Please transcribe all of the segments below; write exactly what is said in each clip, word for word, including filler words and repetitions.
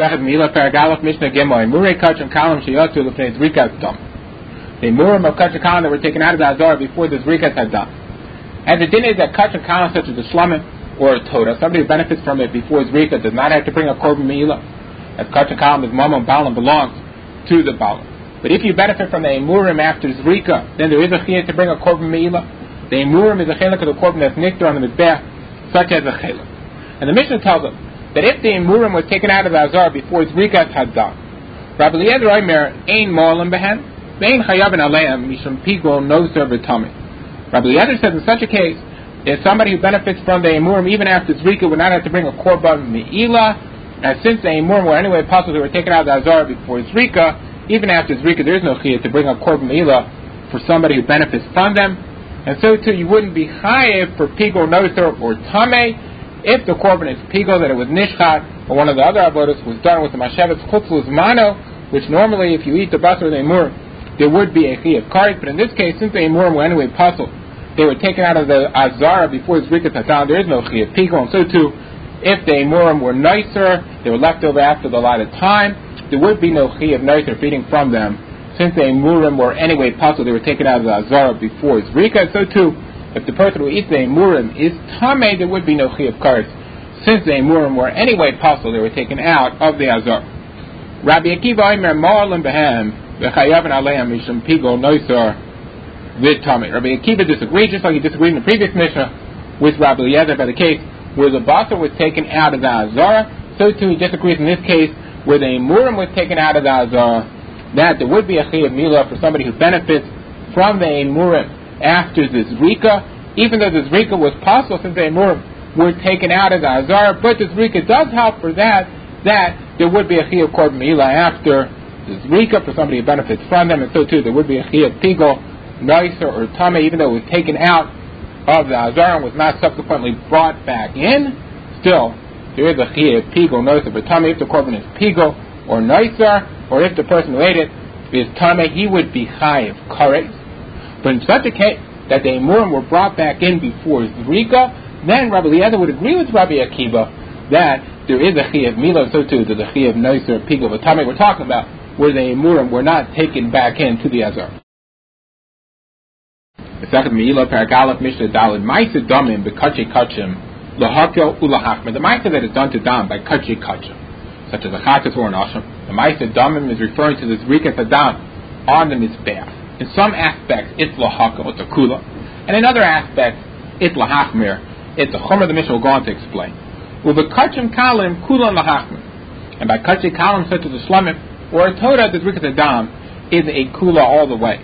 Second Mila Paragalach Mishnah Gimel Murei Kachim Kalam Sheyatu Lefnei Zrikas Dam. The Murim of Kachim Kalam that were taken out of the Azara before the Zrikas had done. And the din is that Kachim Kalam, such as the Shlamim or a Toda, somebody who benefits from it before Zrika does not have to bring a Korban Meila. As Kachim Kalam is Mama Balam belongs to the Balam. But if you benefit from the Murim after Zrika, then there is a chiyah to bring a Korban Meila. The Murim is a chelik of the Korban that's niktar on the Mizbech, such as a chelik. And the Mishnah tells us that if the Murim was taken out of the Azar before Zrikas had done, Rabbi Eliezer Omer ein mo'alim behen, ve'ein chayavin aleim mishum pigol noser v'tamid. Rabbi Eliezer says in such a case, if somebody who benefits from the Murim even after Zrika would not have to bring a Korban Meila, and since the Murim were anyway apostles who were taken out of the Azar before Zrika, even after Zrika there is no chiyah to bring a Korban Meila for somebody who benefits from them, and so too you wouldn't be chayev for pigol noser or tameh if the korban is pigol, that it was nishchat, or one of the other avodas was done with the mashevetz chutzluz mano, which normally if you eat the basar of the emur, there would be a chi of karet. But in this case, since the emurim were anyway puzzled, they were taken out of the azara before zrikat hatan, there is no chi of pigol. And so too, if the emurim were nicer, they were left over after the allotted time, there would be no chi of nicer feeding from them. Since the emurim were anyway puzzled, they were taken out of the azara before zrikat. So too, if the person who eats the emurim is tameh, there would be no chi of karet. Since the emurim were anyway puzzled, they were taken out of the azar. Rabbi Akiva Omer mo'alim behem v'chayavin aleim mishum pigol noisar v'tameh. Rabbi Akiva disagreed, just like he disagreed in the previous Mishnah with Rabbi Eliezer by the case where the basar was taken out of the azara. So too he disagrees in this case where the emurim was taken out of the azara, that there would be a chi of milah for somebody who benefits from the emurim after the Zrika, even though the Zrika was possible since the emurim were taken out of the Azara, but the Zrika does help for that, that there would be a chi of Korban Meila after the Zrika for somebody who benefits from them, and so too there would be a chi of Pigol, Noiser, or Tameh, even though it was taken out of the Azara and was not subsequently brought back in. Still, there is a chi of Pigol, Noiser, but Tameh, if the Korban is Pigol or Noiser, or if the person who ate it is Tameh, he would be Chai of Kares. But in such a case that the emurim were brought back in before Zrika, then Rabbi Eliezer would agree with Rabbi Akiva that there is a chi of milah, so too there's a chi of noiser, pigol, v'tameh we're talking about, where the emurim were not taken back into the azar. The second milah paragalach mishnah dalid ma'aseh damim b'kachei kachim lahakel ulahachmer. The ma'aseh that is done to dam by kachei kachim, such as a chatas or an asham. The ma'aseh damim is referring to the zrikas adam on the mizbeach. In some aspects, it's lahakel, it's a kula. And in other aspects, it's lahachmir. It's a chomer the Mishnah will go on to explain. Well, the kachim kalim kula lahachmir. And by kachim kalim, such as a shlamim, or a toda, the zrikas adam, is a kula all the way.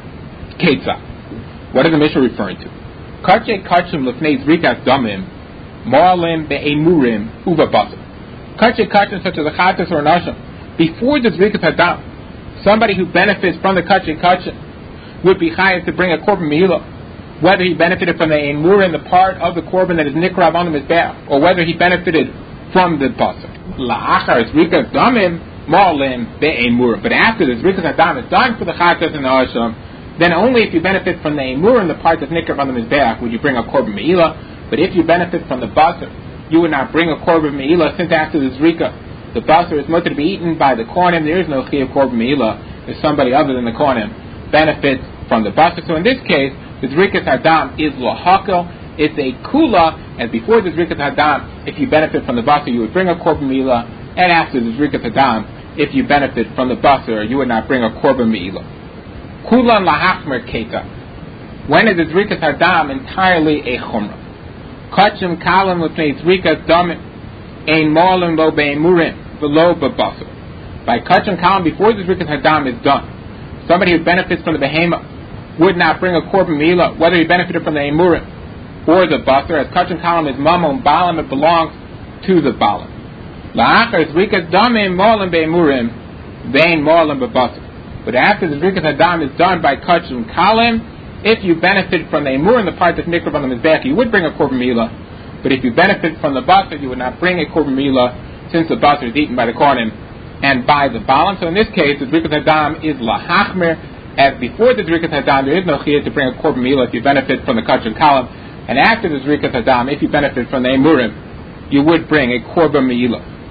Ketzah. What is the Mishnah referring to? Kachim kachim lefnei zrikas damim, mo'alim be'emurim uva basar. Kachim kachim, such as a chatas or an asham, before the zrikas adam, somebody who benefits from the kachim kachim would be chayav to bring a korban meila, whether he benefited from the emurim, the part of the korban that is nikrav on the mizbeach, or whether he benefited from the basar. La'achar zrikas damim mo'alim be'emurim. But after the zrikas adam is done for the chatas and the asham, then only if you benefit from the emurim, the part that's nikrav on the mizbeach, would you bring a korban meila. But if you benefit from the basar, you would not bring a korban meila, since after the zrika, the basar is mutter to be eaten by the kohanim. There is no chi of korban meila if somebody other than the kohanim benefits from the basar. So in this case, the zrikas hadam is lahakel. It's a kula, and before the zrikas hadam, if you benefit from the basar, you would bring a korban meila, and after the zrikas hadam, if you benefit from the basar, you would not bring a korban meila. Kulan lahachmer keta. When is the zrikas hadam entirely a chumrah? Kachim kalam l'pnei zrikas damim ein mo'alim lo be'emurim v'lo b'basar. By kachim kalam, before the zrikas hadam is done, somebody who benefits from the behemoth would not bring a korban meila, whether he benefited from the emurim or the basar. As kachim kalam is mamon balam, it belongs to the balam. La'achar zrikas damim mo'alim be'emurim vein mo'alim b'basar. But after the zrikas hadam is done by kachim kalam, if you benefit from the emurim, the part that's nikrav on the mizbeach, you would bring a korban meila. But if you benefit from the basar, you would not bring a korban meila, since the basar is eaten by the kohanim and by the balam. So in this case, the zrikas hadam is lahachmer. As before the zrikas hadam, there is no chiyah to bring a korban meila if you benefit from the kachim kalam. And after the zrikas hadam, if you benefit from the emurim, you would bring a korban meila.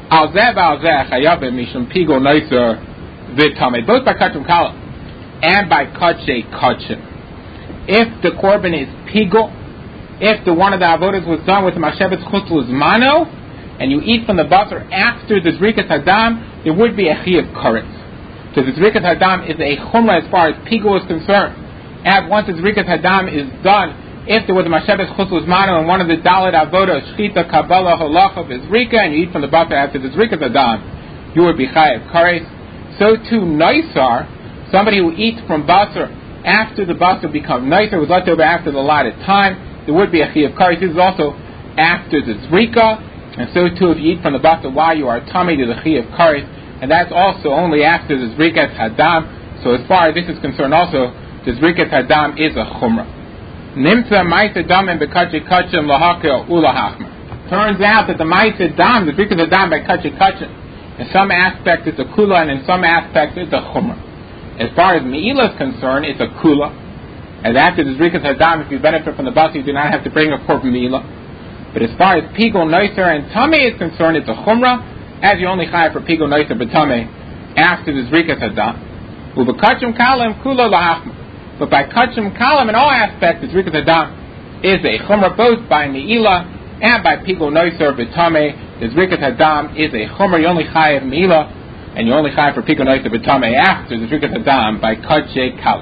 Al zeh al zeh chayavim mishum pigul noiser v'tamei, both by kachim kala and by kache kachim. If the korban is pigul, if the one of the avodas was done with the mashebetz chutzul mano, and you eat from the basar after the zrikas hadam, there would be a chiyuv karetz. So the zrikas hadam is a chumrah as far as pigul is concerned. And once the zrikas hadam is done, if there was a mashebetz chutzul mano and one of the dalet avodas shchita kabbalah halacha v'zrika, and you eat from the basar after the zrikas hadam, you would be chayav karetz. So too noisar, somebody who eats from basar after the basar becomes noisar, was left over after the allotted time, there would be a chiyuv karetz. This is also after the zrika, and so too if you eat from the basar while you are tummy to the chiyuv karetz, and that's also only after the zrikas hadam. So as far as this is concerned, also the zrikas hadam is a chumrah. Nimtza ma'aseh damim b'kachi kachim lahakel ulahachmer. Turns out that the ma'aseh dam, the zrikas hadam by kachi kachim, in some aspects it's a kula, and in some aspects it's a chumrah. As far as me'ilah is concerned, it's a kula. And after the zrikas hadam, if you benefit from the basar, you do not have to bring a korban me'ilah. But as far as pigul noiser and tamei is concerned, it's a chumrah, as you only chayav for pigul noiser but tamei after the zrikas hadam. Ubekachim kalam kula lahachmer. But by kachim kalam in all aspects, the zrikas hadam is a chumrah, both by me'ilah and by pigul noiser but tamei. The zrikas hadam is a chumrah. You only chayav me'ilah, and you only chayav for pigul noiser but tamei after the zrikas hadam by kachim kalam.